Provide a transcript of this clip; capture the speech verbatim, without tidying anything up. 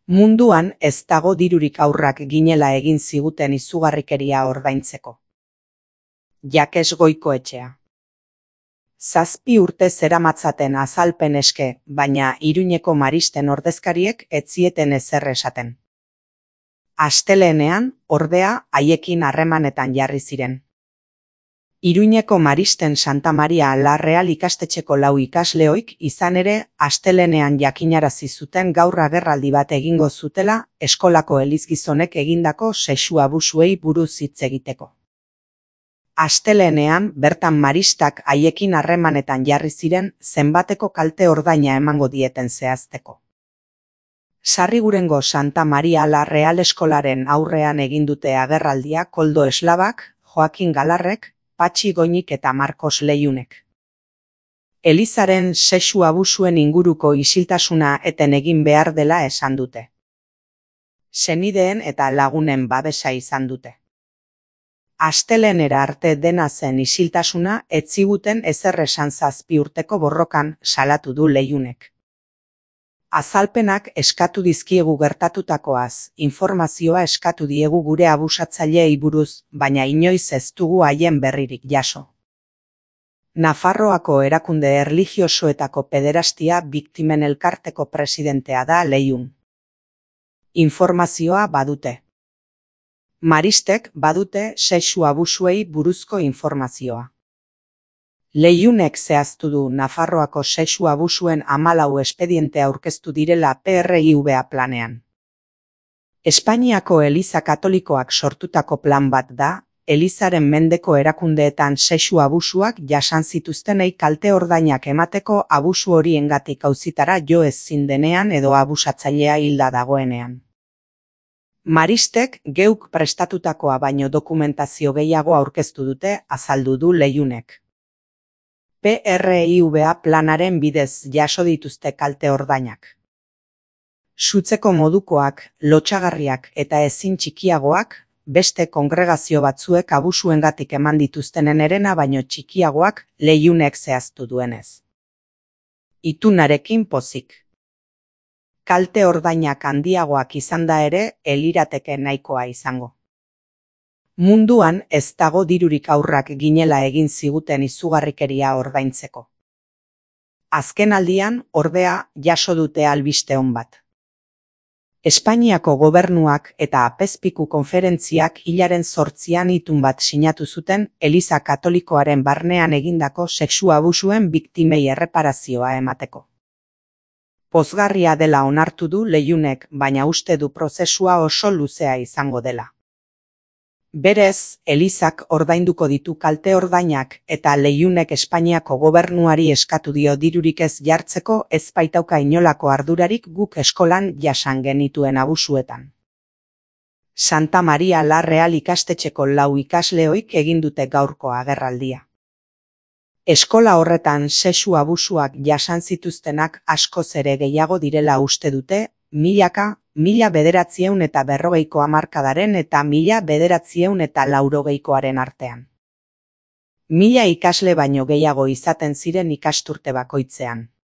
Munduan ez dago dirurik haurrak ginela egin ziguten izugarrikeria ordaintzeko. Jakes Goikoetxea. Zazpi urte zeramatzaten azalpen eske, baina Iruñeko maristen ordezkariek ez zieten ezer esaten. Astelehenean, ordea, haiekin harremanetan jarri ziren. Iruñeko maristen Santa Maria la Real ikastetxeko lau ikasleoik izan ere, astelehenean jakinarazi zuten gaur agerraldi bat egingo zutela eskolako elizgizonek egindako sexu abusuei buruz hitz egiteko. Astelehenean, bertan maristak haiekin harremanetan jarri ziren zenbateko kalte ordaina emango dieten zehazteko. Sarrigurengo Santa Maria la Real eskolaren aurrean egin dute agerraldia Koldo Eslabak, Joakin Galarrek, Patxi Goñik eta Markos Leiunek. Elizaren sexu abusuen inguruko isiltasuna eten egin behar dela esan dute. Senideen eta lagunen babesa izan dute. Astelehenera arte dena zen isiltasuna ez ziguten ezer esan zazpi urteko borrokan salatu du Leiunek. Azalpenak eskatu dizkiegu gertatutakoaz, informazioa eskatu diegu gure abusatzaileei buruz, baina inoiz ez dugu haien berririk jaso. Nafarroako erakunde erlijiosoetako pederastia biktimen elkarteko presidentea da Leiun. Informazioa badute. Maristek badute sexu abusuei buruzko informazioa. Leiunek zehaztu du Nafarroako sexu abusuen hamalau espediente aurkeztu direla P R I V A planean. Espainiako Eliza Katolikoak sortutako plan bat da, Elizaren mendeko erakundeetan sexu abusuak jasan zituztenei kalte ordainak emateko abusu horiengatik auzitara jo ezin denean edo abusatzailea hilda dagoenean. Maristek geuk prestatutakoa baino dokumentazio gehiago aurkeztu dute, azaldu du Leiunek. P R I V A planaren bidez jaso dituzte kalte ordainak. Sutzeko modukoak, lotsagarriak eta ezin txikiagoak, beste kongregazio batzuek abusuengatik eman dituztenen herena baino txikiagoak, Leiunek zehaztu duenez. Itunarekin pozik. Kalte ordainak handiagoak izan da ere, elirateke nahikoa izango. Munduan ez dago dirurik haurrak ginela egin ziguten izugarrikeria ordaintzeko. Azkenaldian, ordea, jaso dute albiste on bat. Espainiako gobernuak eta Apezpiku konferentziak hilaren zortzian itun bat sinatu zuten Eliza Katolikoaren barnean egindako sexu abusuen biktimei erreparazioa emateko. Pozgarria dela onartu du Leiunek, baina uste du prozesua oso luzea izango dela. Berez, Elizak ordainduko ditu kalte ordainak eta Leiunek Espainiako gobernuari eskatu dio dirurik ez jartzeko ez baitauka inolako ardurarik guk eskolan jasan genituen abusuetan. Santa Maria la Real ikastetxeko lau ikasleoik egin dute gaurko agerraldia. Eskola horretan sexu abusuak jasan zituztenak askoz ere gehiago direla uste dute, milaka, mila bederatzieun eta berrogeiko hamarkadaren eta mila bederatzieun eta laurogeikoaren artean. Mila ikasle baino gehiago izaten ziren ikasturte bakoitzean.